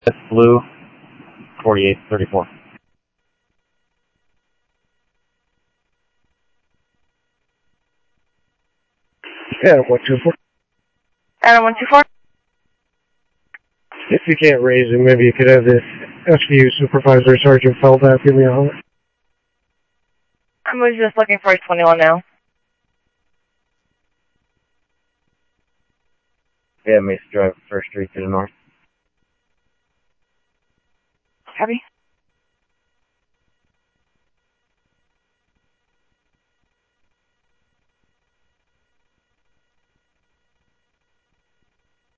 That's blue, 4834. Adam 124. Adam 124. If you can't raise it, maybe you could have the SVU Supervisor Sergeant Feldhaff give me a holler. I was just looking for 21 now. Yeah, Mesa Drive, First Street to the north. Copy.